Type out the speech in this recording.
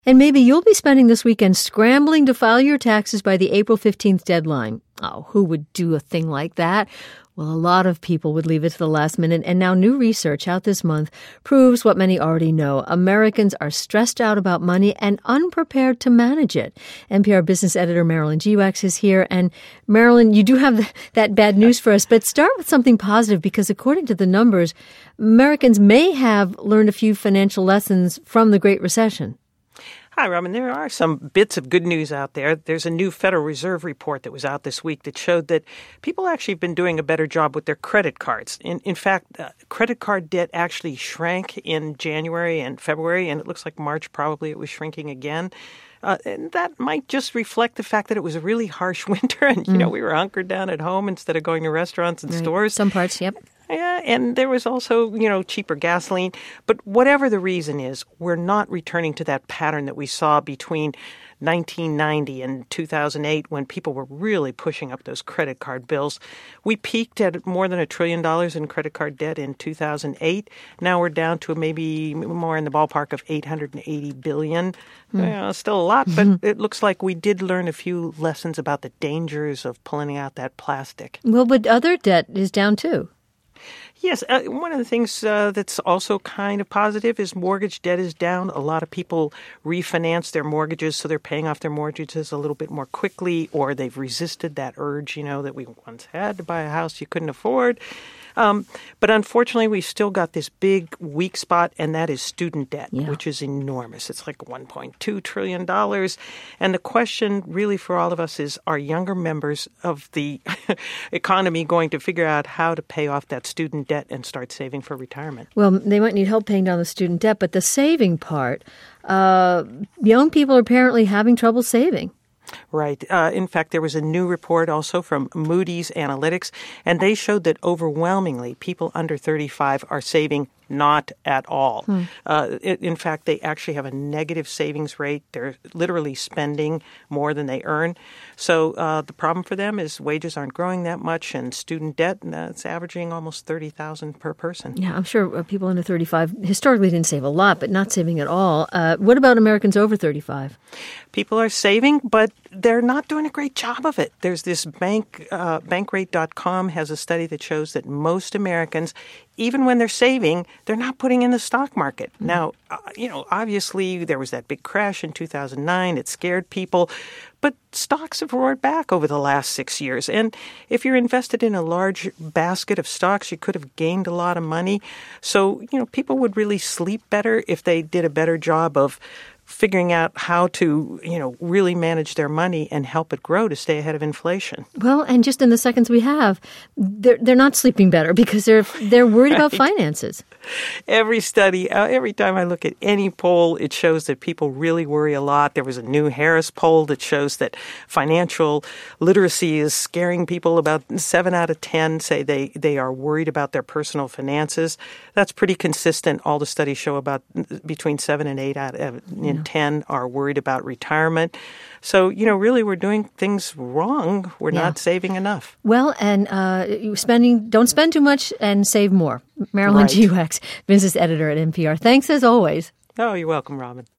And maybe you'll be spending this weekend scrambling to file your taxes by the April 15th deadline. Oh, who would do a thing like that? Well, a lot of people would leave it to the last minute, and now new research out this month proves what many already know. Americans are stressed out about money and unprepared to manage it. NPR business editor Marilyn Geewax is here. And Marilyn, you do have that bad news for us, but start with something positive because according to the numbers, Americans may have learned a few financial lessons from the Great Recession. Hi, Robin. There are some bits of good news out there. There's a new Federal Reserve report that was out this week that showed that people actually have been doing a better job with their credit cards. In fact, credit card debt actually shrank in January and February, and it looks like March probably it was shrinking again. And that might just reflect the fact that it was a really harsh winter and, we were hunkered down at home instead of going to restaurants and stores. Some parts, yep. Yeah, and there was also, cheaper gasoline. But whatever the reason is, we're not returning to that pattern that we saw between 1990 and 2008 when people were really pushing up those credit card bills. We peaked at more than $1 trillion in credit card debt in 2008. Now we're down to maybe more in the ballpark of $880 billion. Still a lot, but it looks like we did learn a few lessons about the dangers of pulling out that plastic. Well, but other debt is down too. Yes. One of the things that's also kind of positive is mortgage debt is down. A lot of people refinance their mortgages, so they're paying off their mortgages a little bit more quickly, or they've resisted that urge, that we once had to buy a house you couldn't afford. But unfortunately, we've still got this big weak spot, and that is student debt, which is enormous. It's like $1.2 trillion. And the question really for all of us is, are younger members of the economy going to figure out how to pay off that student debt and start saving for retirement? Well, they might need help paying down the student debt, but the saving part, young people are apparently having trouble saving. Right. In fact, there was a new report also from Moody's Analytics, and they showed that overwhelmingly people under 35 are saving not at all. In fact, they actually have a negative savings rate. They're literally spending more than they earn. So the problem for them is wages aren't growing that much, and student debt, it's averaging almost $30,000 per person. Yeah, I'm sure people under 35 historically didn't save a lot, but not saving at all. What about Americans over 35? People are saving, but they're not doing a great job of it. There's this Bankrate.com has a study that shows that most Americans, even when they're saving, they're not putting in the stock market. Now, obviously there was that big crash in 2009. It scared people. But stocks have roared back over the last 6 years. And if you're invested in a large basket of stocks, you could have gained a lot of money. So, people would really sleep better if they did a better job of figuring out how to, really manage their money and help it grow to stay ahead of inflation. Well, and just in the seconds we have, they're not sleeping better because they're worried about finances. Every study, every time I look at any poll, it shows that people really worry a lot. There was a new Harris poll that shows that financial literacy is scaring people. About 7 out of 10 say they are worried about their personal finances. That's pretty consistent. All the studies show about between 7 and 8 out of 10 are worried about retirement. So, really we're doing things wrong. We're not saving enough. Well, and don't spend too much and save more. Marilyn Geewax, business editor at NPR. Thanks as always. Oh, you're welcome, Robin.